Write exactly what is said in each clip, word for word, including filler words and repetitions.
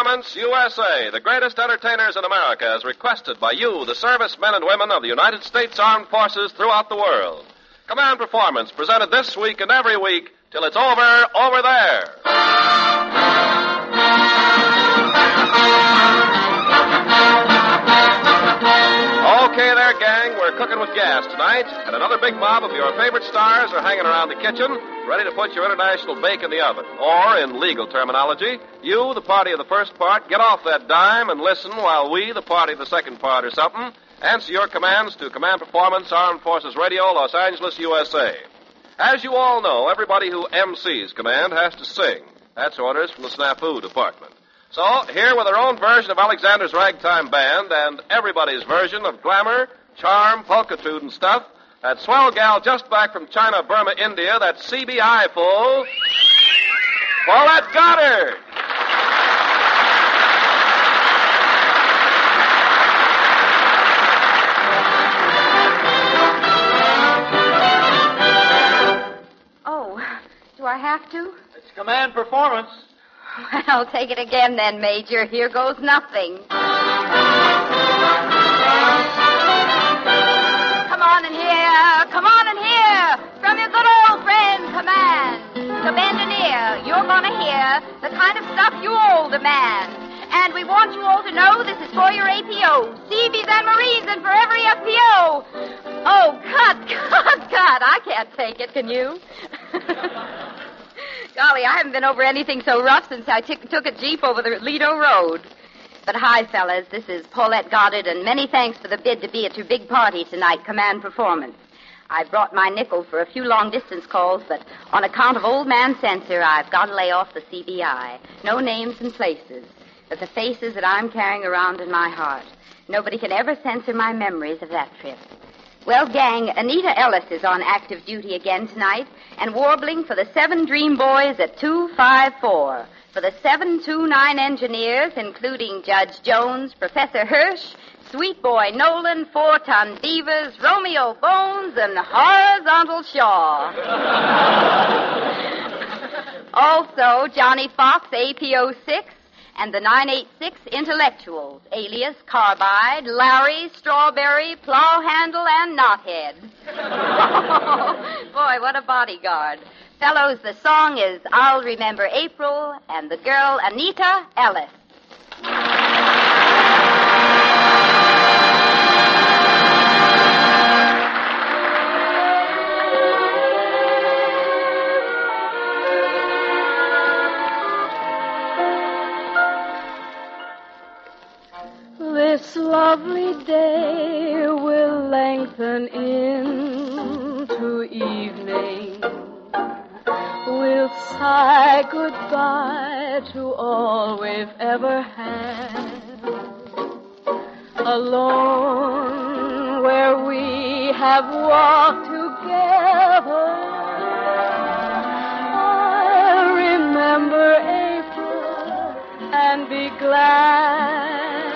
Performance U S A, the greatest entertainers in America, as requested by you, the servicemen and women of the United States Armed Forces throughout the world. Command Performance, presented this week and every week till it's over, over there. Okay there, gang, we're cooking with gas tonight, and another big mob of your favorite stars are hanging around the kitchen, ready to put your international bake in the oven. Or, in legal terminology, you, the party of the first part, get off that dime and listen while we, the party of the second part or something, answer your commands to Command Performance, Armed Forces Radio, Los Angeles, U S A. As you all know, everybody who M Cs Command has to sing. That's orders from the Snafu Department. So, here with our own version of Alexander's Ragtime Band and everybody's version of glamour, charm, pulchritude, and stuff, that swell gal just back from China, Burma, India, that C B I full, Paulette Goddard. Oh, do I have to? It's Command Performance. Well, take it again then, Major. Here goes nothing. Come on in here. Come on in here. From your good old friend, Command. So bend an ear. You're going to hear the kind of stuff you all demand. And we want you all to know this is for your A P O, Seabees and Marines, and for every F P O. Oh, cut, cut, cut. I can't take it, can you? Golly, I haven't been over anything so rough since I t- took a Jeep over the Lido Road. But hi, fellas. This is Paulette Goddard, and many thanks for the bid to be at your big party tonight, Command Performance. I brought my nickel for a few long-distance calls, but on account of old man censor, I've got to lay off the C B I. No names and places, but the faces that I'm carrying around in my heart. Nobody can ever censor my memories of that trip. Well, gang, Anita Ellis is on active duty again tonight and warbling for the seven Dream Boys at two five four. For the seven two nine engineers, including Judge Jones, Professor Hirsch, Sweet Boy Nolan, Four-Ton Beavers, Romeo Bones, and Horizontal Shaw. Also, Johnny Fox, A P O six, and the nine eight six Intellectuals, alias Carbide, Larry, Strawberry, Plowhandle, and Knothead. Boy, what a bodyguard. Fellows, the song is I'll Remember April, and the girl Anita Ellis. This lovely day will lengthen into evening. We'll sigh goodbye to all we've ever had. Alone where we have walked together, I'll remember April and be glad.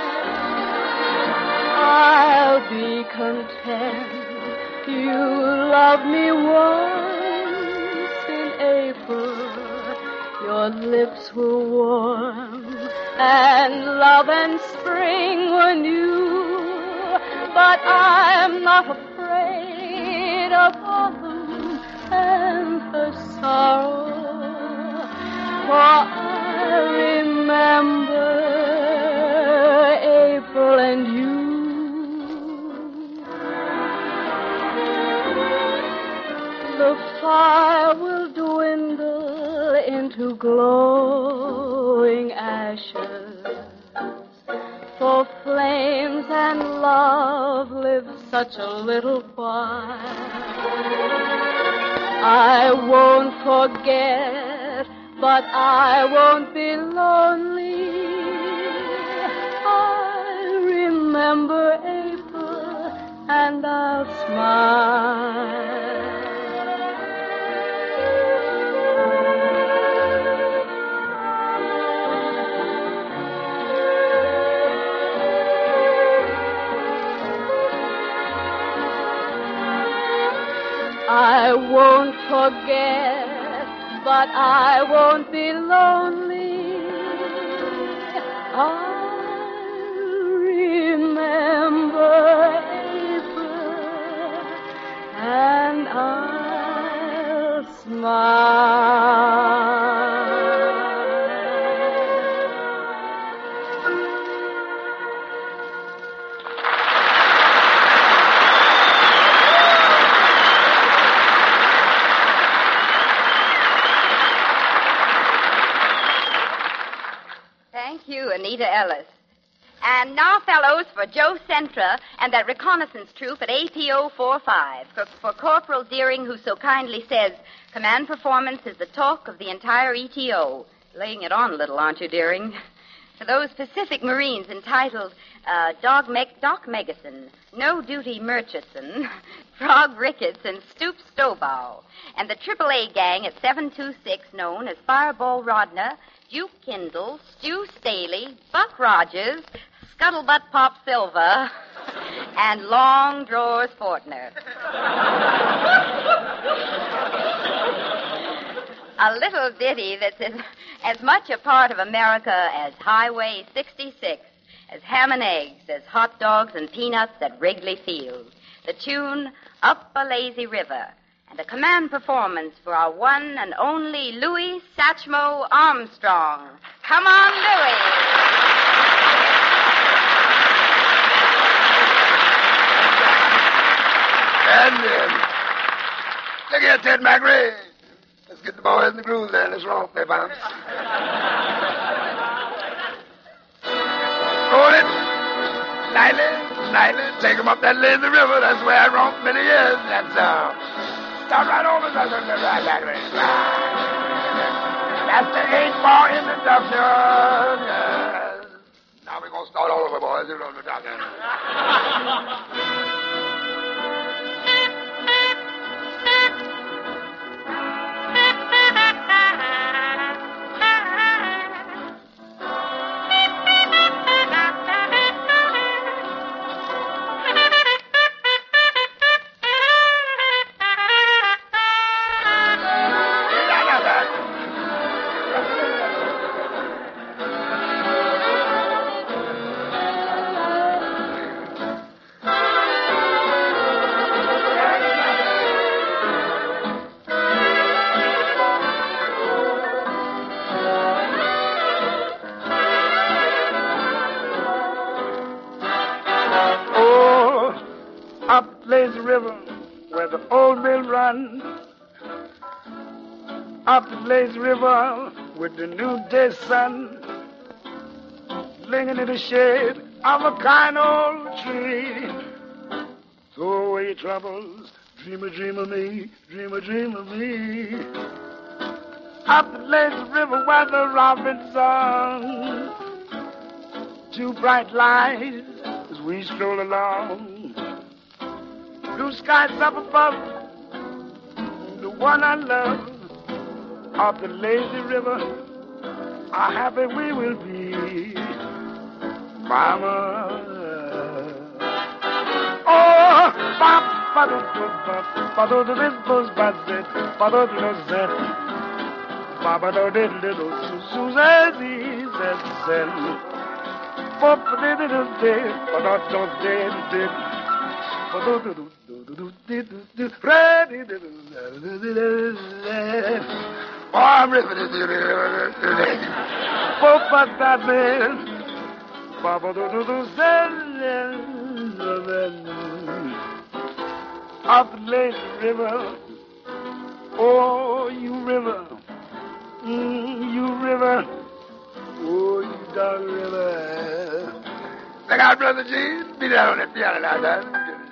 I'll be content. You loved me once in April. Your lips were warm, and love and spring were new. But I'm not afraid of autumn and her sorrow, for I remember April and you. The fire will dwindle into glowing ashes, for flames and love live such a little while. I won't forget, but I won't be lonely. I remember April and I'll smile. I won't forget, but I won't be lonely. Anita Ellis. And now, fellows, for Joe Centra and that reconnaissance troop at A P O forty-five. For, for Corporal Deering, who so kindly says, command performance is the talk of the entire E T O. Laying it on a little, aren't you, Deering? For those Pacific Marines entitled uh, Dog Meg- Doc Megason, No Duty Murchison, Frog Ricketts, and Stoop Stowbow. And the triple A gang at seven two six, known as Fireball Rodner, Duke Kindle, Stu Staley, Buck Rogers, Scuttlebutt Pop Silva, and Long Drawers Fortner. A little ditty that's as, as much a part of America as Highway sixty-six, as ham and eggs, as hot dogs and peanuts at Wrigley Field. The tune, Up a Lazy River, and a command performance for our one and only Louis Satchmo Armstrong. Come on, Louis! And uh, look here, Ted McRae. Let's get the boys in the groove there. Let's romp, they bounce. Roll it. Nightly, nightly. Take 'em up that lazy river. That's where I romped many years. That's, uh, start right over. That's right, McRae. That's the eight bar introduction. Yes. Now we're going to start all over, boys. We're going to talk. Lazy River, where the old mill run. Up the lazy river with the noonday sun, lingering in the shade of a kind old tree. Throw away your troubles, dream a dream of me, dream a dream of me. Up the lazy river where the robin sung, two bright lights as we stroll along. Blue skies up above, the one I love. Up the lazy river, how happy we will be, Mama. Oh, bop, ba do do bop, ba do do this buzz buzz it, ba do do do zet, ba ba do do do do su zet zet zet, pop do do do do, ba do do do do, ba do do do. Ready to oh, I'm ripping it. Papa that man. Papa do do do up the lazy river. Oh, you river. Mm, you river. Oh, you dog river. Look out, Brother Gene. Be down on that piano now, guys.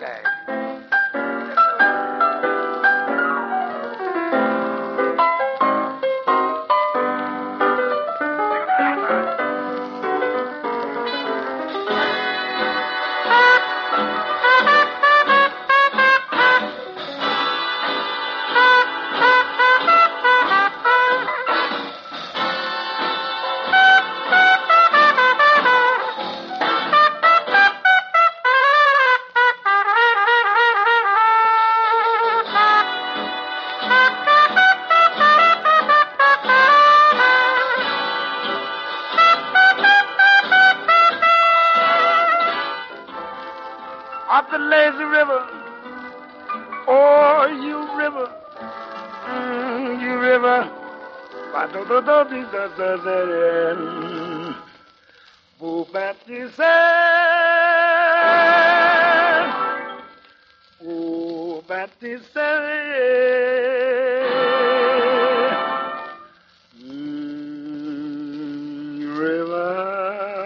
Up the lazy river, oh, you river, mm, you river, Boo Baptiste, Boo Baptiste, mm, river.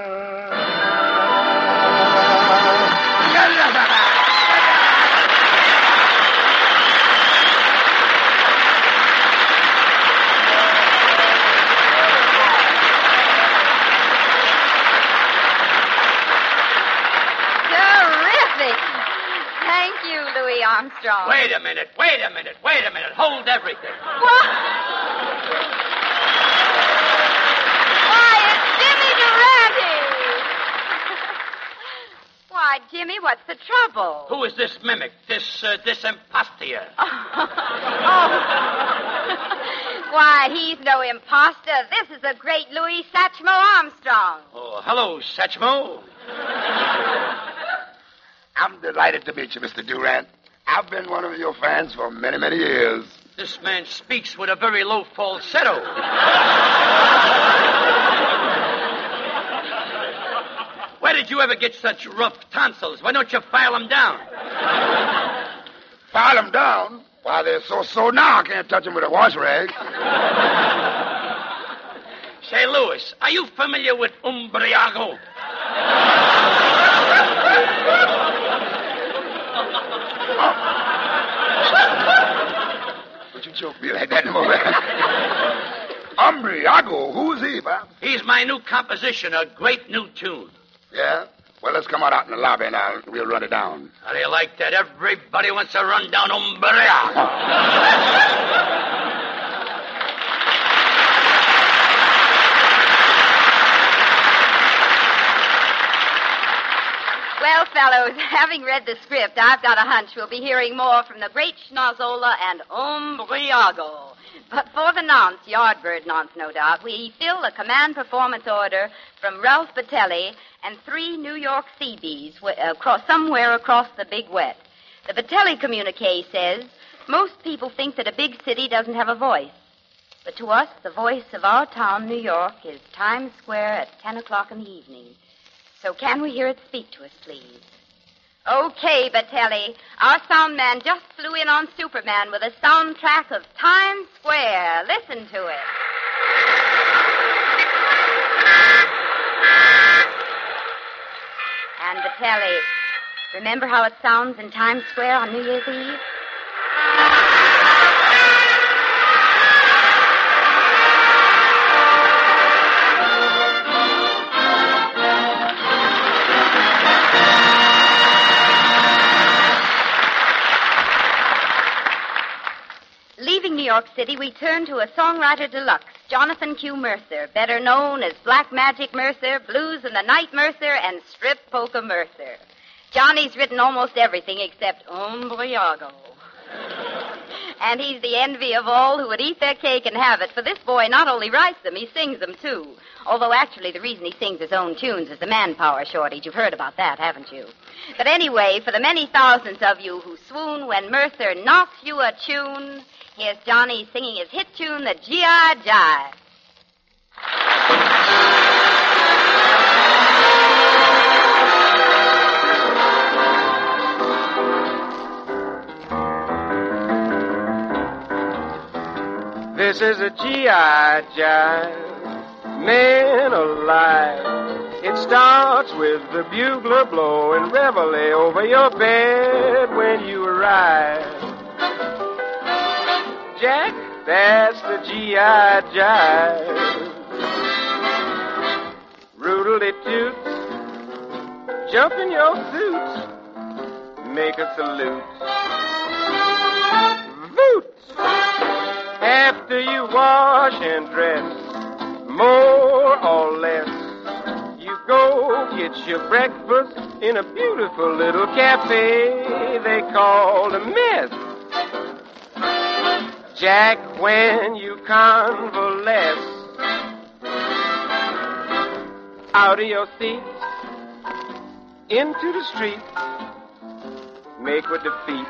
Armstrong. Wait a minute, wait a minute, wait a minute. Hold everything. What? Why, it's Jimmy Durante. Why, Jimmy, what's the trouble? Who is this mimic, this, uh, this impostor? Oh. Why, he's no imposter. This is the great Louis Satchmo Armstrong. Oh, hello, Satchmo. I'm delighted to meet you, Mister Durant. I've been one of your fans for many, many years. This man speaks with a very low falsetto. Where did you ever get such rough tonsils? Why don't you file them down? File them down? Why, they're so sore now I can't touch them with a wash rag. Say, Louis, are you familiar with Umbriago? Don't you choke me like that no more. Umbriago? Who's he, Bob? He's my new composition, a great new tune. Yeah? Well, let's come on out in the lobby and I'll, we'll run it down. How do you like that? Everybody wants to run down Umbriago. Well, fellows, having read the script, I've got a hunch we'll be hearing more from the great Schnozzola and Umbriago. But for the nonce, Yardbird nonce, no doubt, we fill a command performance order from Ralph Batelli and three New York Seabees across, somewhere across the Big West. The Batelli communique says, most people think that a big city doesn't have a voice. But to us, the voice of our town, New York, is Times Square at ten o'clock in the evening. So can we hear it speak to us, please? Okay, Batelli. Our sound man just flew in on Superman with a soundtrack of Times Square. Listen to it. And Batelli, remember how it sounds in Times Square on New Year's Eve? Leaving New York City, we turn to a songwriter deluxe, Jonathan Q. Mercer, better known as Black Magic Mercer, Blues in the Night Mercer, and Strip Polka Mercer. Johnny's written almost everything except Umbriago. And he's the envy of all who would eat their cake and have it, for this boy not only writes them, he sings them, too. Although, actually, the reason he sings his own tunes is the manpower shortage. You've heard about that, haven't you? But anyway, for the many thousands of you who swoon when Mercer knocks you a tune, here's Johnny singing his hit tune, the G I. Jive. This is a G I. Jive, man alive. It starts with the bugler blowing reveille over your bed when you arrive. Jack, that's the G I. Jive. Roodly toots, jump in your suits, make a salute. Voot! After you wash and dress, more or less, you go get your breakfast in a beautiful little cafe they call the Mess. Jack, when you convalesce out of your seat into the street, make with the feet.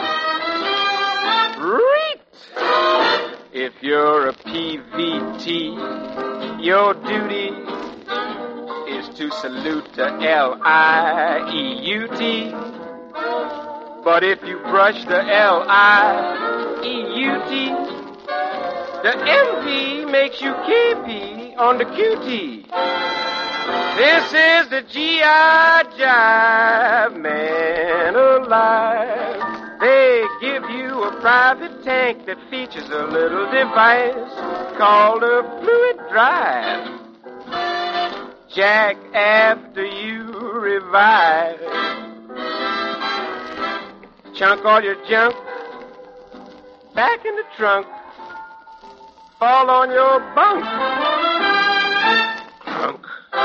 Reet! If you're a P V T, your duty is to salute the L I E U T. But if you brush the L I E U T, the M P makes you K P on the Q T. This is the G I. Jive, man alive. They give you a private tank that features a little device called a fluid drive. Jack, after you revive, chunk all your junk back in the trunk. Fall on your bunk. Clunk.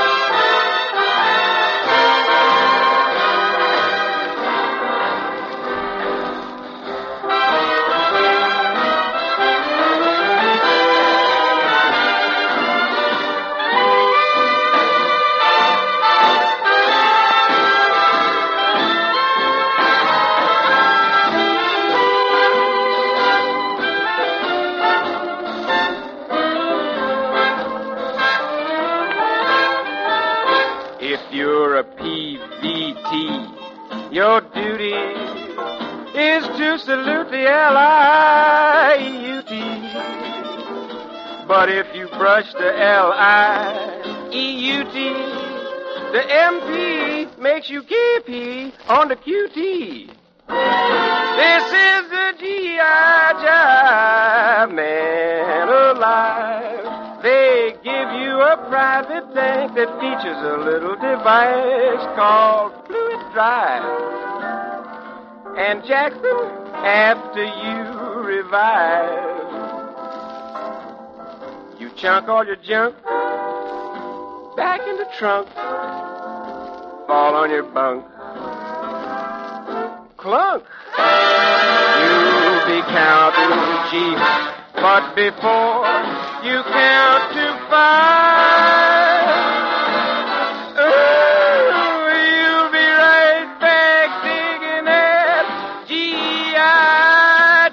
You're a P V T. Your duty is to salute the L I E U T. But if you brush the L I E U T, the M P makes you keepy on the Q T. This is the G I. Jive man alive. They give you a private tank that features a little device called Fluid Drive. And Jackson, after you revive, you chunk all your junk back in the trunk, fall on your bunk, clunk. You'll be counting sheep, but before you count to five, oh, you'll be right back digging at G I.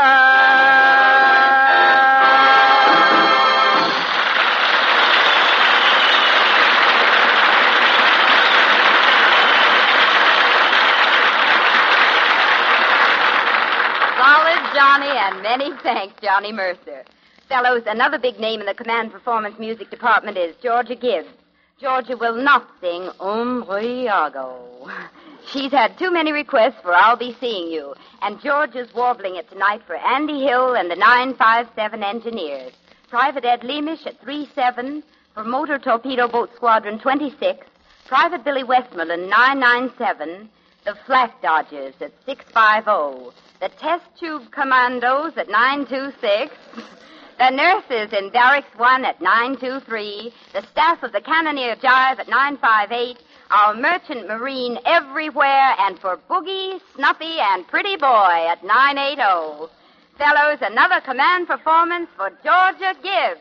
Solid Johnny, and many thanks, Johnny Mercer. Fellows, another big name in the command performance music department is Georgia Gibbs. Georgia will not sing Umbriago. She's had too many requests for I'll Be Seeing You, and Georgia's warbling it tonight for Andy Hill and the nine five seven Engineers. Private Ed Leamish at three seven for Motor Torpedo Boat Squadron twenty-six, Private Billy Westmoreland nine nine seven, the Flak Dodgers at six five zero, the Test Tube Commandos at nine two six, the nurses in Barracks one at nine two three, the staff of the Cannoneer Jive at nine five eight, our Merchant Marine everywhere, and for Boogie, Snuffy, and Pretty Boy at nine eight zero. Fellows, another command performance for Georgia Gibbs.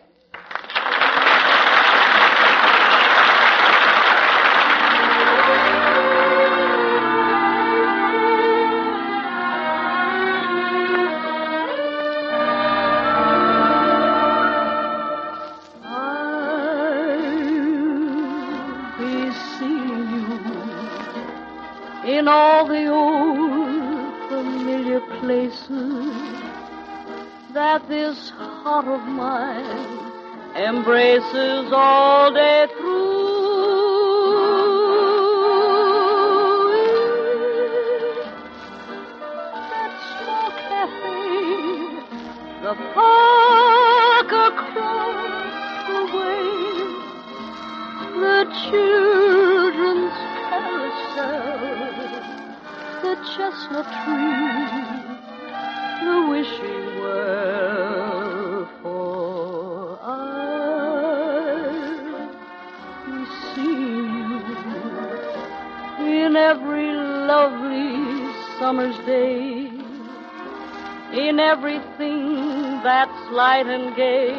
In all the old familiar places that this heart of mine embraces all day through. That small cafe, the park across the way, the children's carousel, the chestnut tree, the wishing well, for I will see you in every lovely summer's day, in everything that's light and gay.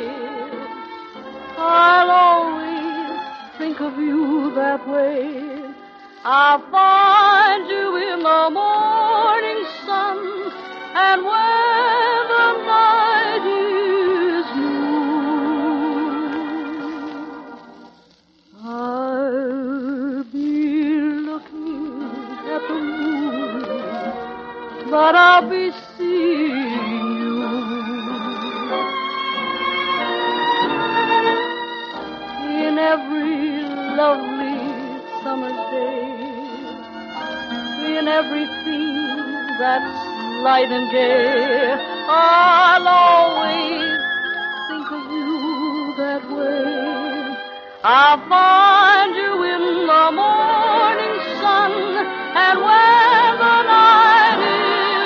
I'll always think of you that way. I'll find you in the morning sun, and when the night is new, I'll be looking at the moon, but I'll be seeing you in every lovely summer's day, in everything that's light and gay. I'll always think of you that way. I'll find you in the morning sun, and when the night is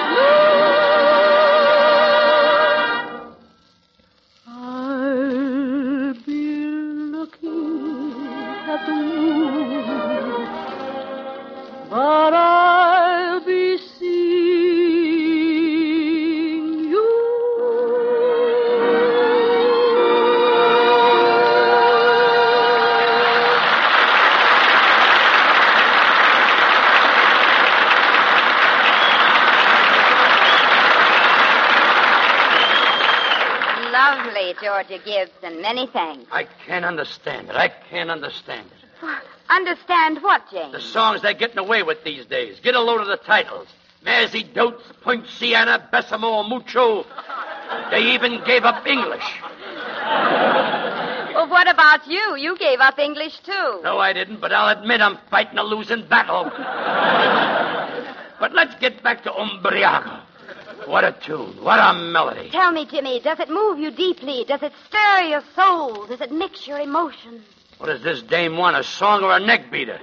Sorry, Georgia Gibbs, and many thanks. I can't understand it. I can't understand it. Understand what, James? The songs they're getting away with these days. Get a load of the titles. Mazzy Dotes, Poinciana, Besamo, Mucho. They even gave up English. Well, what about you? You gave up English, too. No, I didn't, but I'll admit I'm fighting a losing battle. But let's get back to Umbriago. What a tune. What a melody. Tell me, Jimmy, does it move you deeply? Does it stir your soul? Does it mix your emotions? What does this dame want, a song or a neck beater?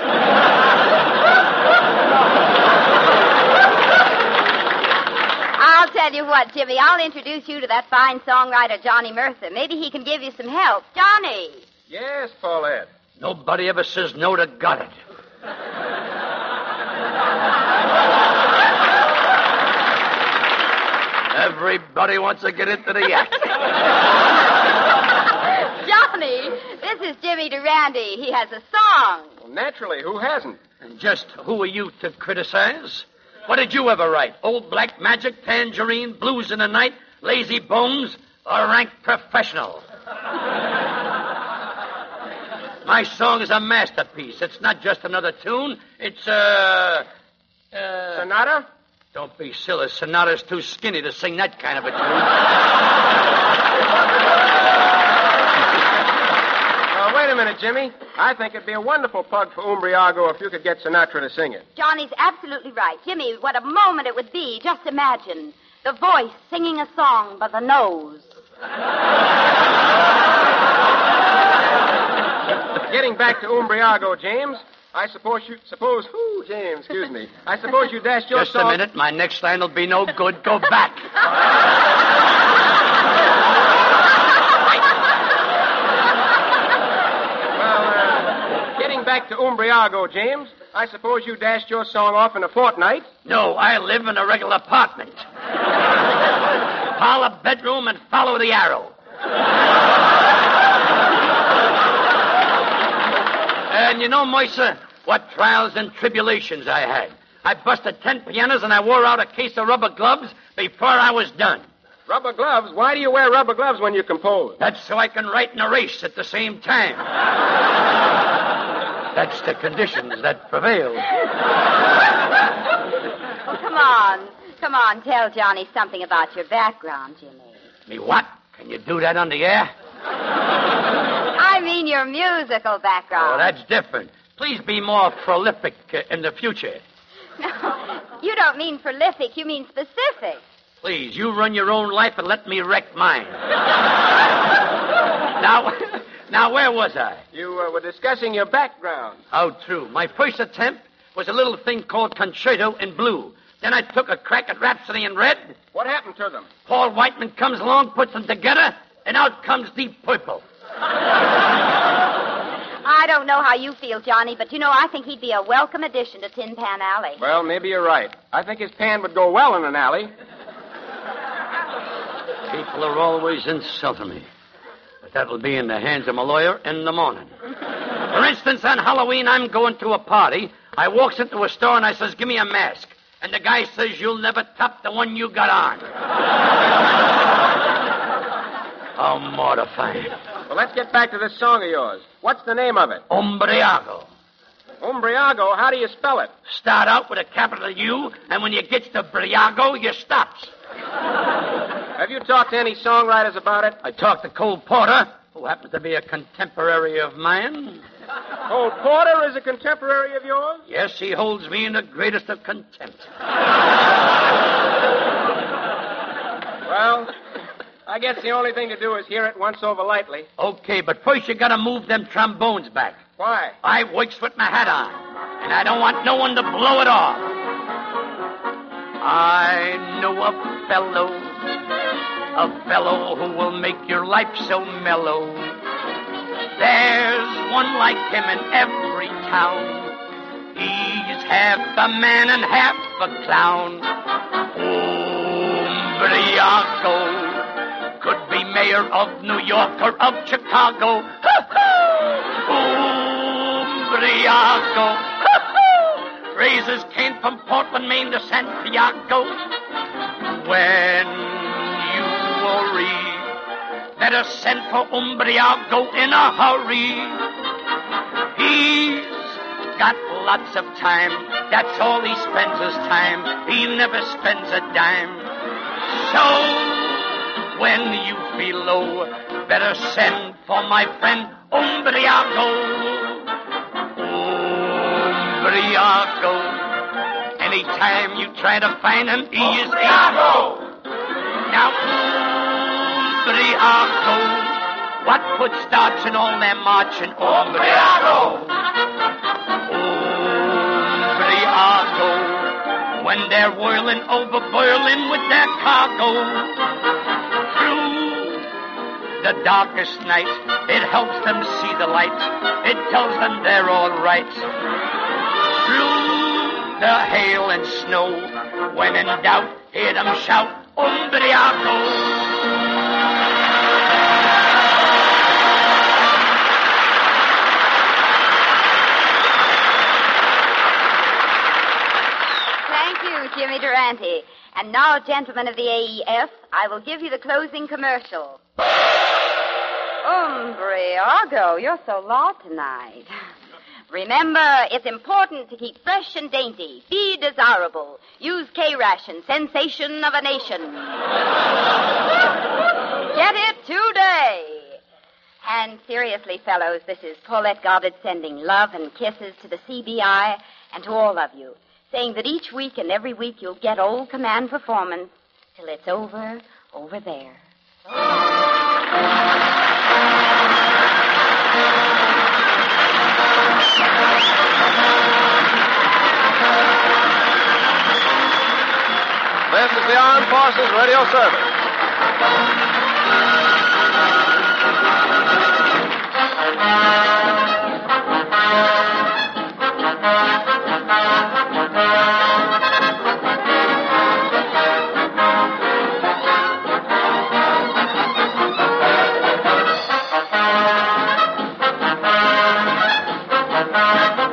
I'll tell you what, Jimmy. I'll introduce you to that fine songwriter, Johnny Mercer. Maybe he can give you some help. Johnny! Yes, Paulette. Nobody ever says no to got it. Everybody wants to get into the act. Johnny, this is Jimmy Durante. He has a song. Well, naturally, who hasn't? And just who are you to criticize? What did you ever write? Old Black Magic, Tangerine, Blues in the Night, Lazy Bones, or Rank Professional? My song is a masterpiece. It's not just another tune. It's, uh... uh Sonata? Don't be silly. Sonata's too skinny to sing that kind of a tune. Uh, wait a minute, Jimmy. I think it'd be a wonderful plug for Umbriago if you could get Sinatra to sing it. Johnny's absolutely right. Jimmy, what a moment it would be. Just imagine the voice singing a song by the nose. Getting back to Umbriago, James, I suppose you... Suppose... Whoo, James, excuse me. I suppose you dashed your Just song... a minute. My next line will be no good. Go back. Back to Umbriago, James. I suppose you dashed your song off in a fortnight? No, I live in a regular apartment. Parlor, bedroom, and follow the arrow. And you know, Moisa, what trials and tribulations I had. I busted ten pianos and I wore out a case of rubber gloves before I was done. Rubber gloves? Why do you wear rubber gloves when you compose? That's so I can write and erase at the same time. That's the conditions that prevail. Oh, come on. Come on, tell Johnny something about your background, Jimmy. Me what? Can you do that on the air? I mean your musical background. Oh, that's different. Please be more prolific uh, in the future. No, you don't mean prolific. You mean specific. Please, you run your own life and let me wreck mine. Now... Now, where was I? You uh, were discussing your background. Oh, true. My first attempt was a little thing called Concerto in Blue. Then I took a crack at Rhapsody in Red. What happened to them? Paul Whiteman comes along, puts them together, and out comes Deep Purple. I don't know how you feel, Johnny, but you know, I think he'd be a welcome addition to Tin Pan Alley. Well, maybe you're right. I think his pan would go well in an alley. People are always insulting me. That'll be in the hands of my lawyer in the morning. For instance, on Halloween, I'm going to a party. I walks into a store and I says, give me a mask. And the guy says, you'll never top the one you got on. How mortifying. Well, let's get back to this song of yours. What's the name of it? Umbriago. Umbriago? How do you spell it? Start out with a capital U, and when you get to Briago, you stops. Have you talked to any songwriters about it? I talked to Cole Porter, who happens to be a contemporary of mine. Cole Porter is a contemporary of yours? Yes, he holds me in the greatest of contempt. Well, I guess the only thing to do is hear it once over lightly. Okay, but first you gotta move them trombones back. Why? I works with my hat on, and I don't want no one to blow it off. I know a fellow, a fellow who will make your life so mellow. There's one like him in every town. He's half a man and half a clown. Umbriago could be mayor of New York or of Chicago. Umbriago raises cane from Portland, Maine to Santiago. When you will read better send for Umbriago in a hurry. He's got lots of time. That's all he spends his time. He never spends a dime. So, when you feel low, better send for my friend Umbriago. Umbriago. Anytime you try to find him, he is Umbriago. Now, Umbriago. What put starts in all their marching? Umbriago. Umbriago. When they're whirling over Berlin with their cargo. Through the darkest night, it helps them see the light. It tells them they're all right. Through the hail and snow, when in doubt, hear them shout, Umbriago. Jimmy Durante. And now, gentlemen of the A E F, I will give you the closing commercial. Umbriago, you're so loud tonight. Remember, it's important to keep fresh and dainty. Be desirable. Use K-Ration, sensation of a nation. Get it today. And seriously, fellows, this is Paulette Goddard sending love and kisses to the C B I and to all of you, saying that each week and every week you'll get old command performance till it's over, over there. This is the Armed Forces Radio Service. Thank you.